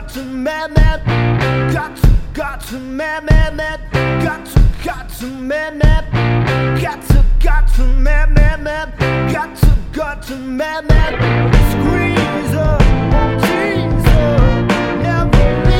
got to man, man. Got to man, man, man. Got to man, man. Got to man, man, man. Got to man, man. Scream.